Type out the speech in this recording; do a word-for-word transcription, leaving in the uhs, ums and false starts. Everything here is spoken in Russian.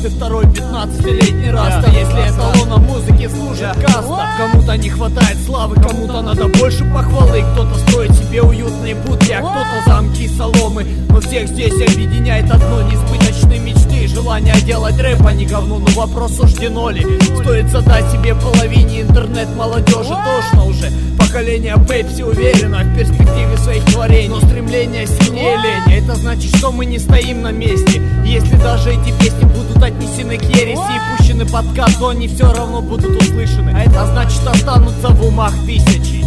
Каждый второй пятнадцатилетний раста. Если эталоном музыки служит каста, кому-то не хватает славы, кому-то надо больше похвалы. Кто-то строит себе уютные будки, а кто-то замки и соломы. Но всех здесь объединяет одно: несбыточные мечты, желание делать рэп, а не говно. Но вопрос, суждено ли? Стоит задать себе половине интернет-молодежи. Тошно уже. Поколение Пепси уверено в перспективе своих творений, но стремление сильнее лени. Это значит, что мы не стоим на месте. Если даже эти песни будут отнесены к ереси и пущены под кат, то они все равно будут услышаны. А это значит, останутся в умах тысячи.